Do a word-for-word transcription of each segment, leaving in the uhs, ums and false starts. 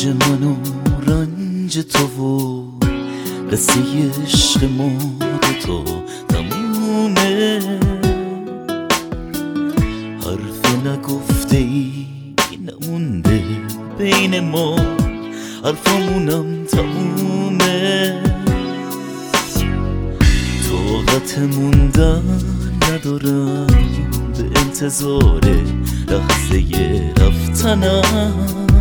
رنج من و رنج تو و قصه عشق ما دوتا تمومه. حرف نگفته ای نمونده بین ما، حرفامونم تمومه. طاقت موندن ندارم به انتظار لحظه رفتنم،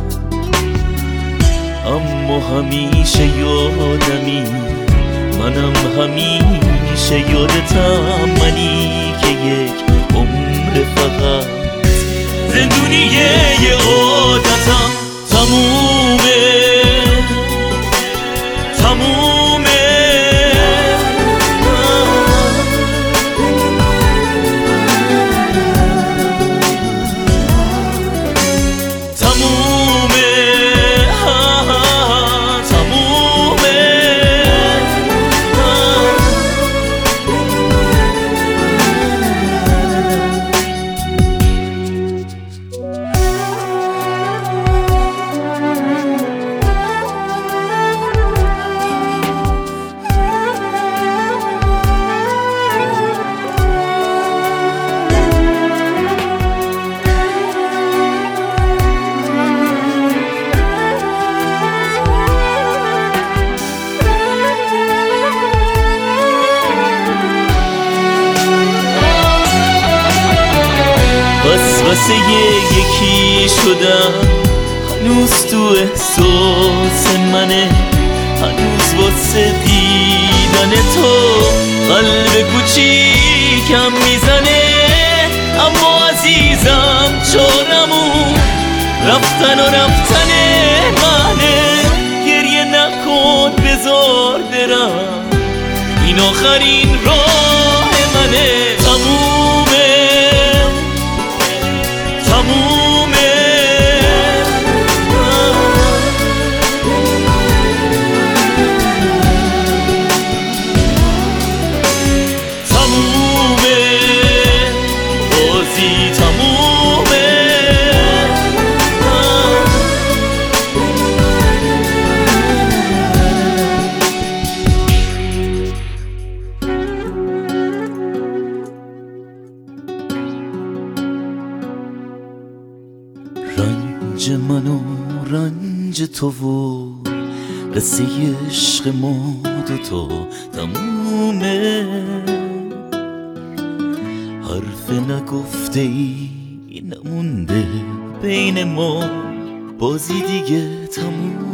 اما همیشه یادمی، منم همیشه یادتم، منی که یک عمر فقط زندونی یه عادتم. تمومه تمومه واسه یکی شدم، هنوز تو احساس منه، هنوز واسه دیدن تو قلب کوچیکم میزنه. اما عزیزم چارمون رفتن و رفتن منه، گریه نکن بذار برم، این آخرین راه منه. تمومه تمومه تمومه بازی تمومه. رنج من و رنج تو و قصه عشق ما دوتا تمومه. حرف نگفته ای نمونده بین ما، بازی دیگه تمومه.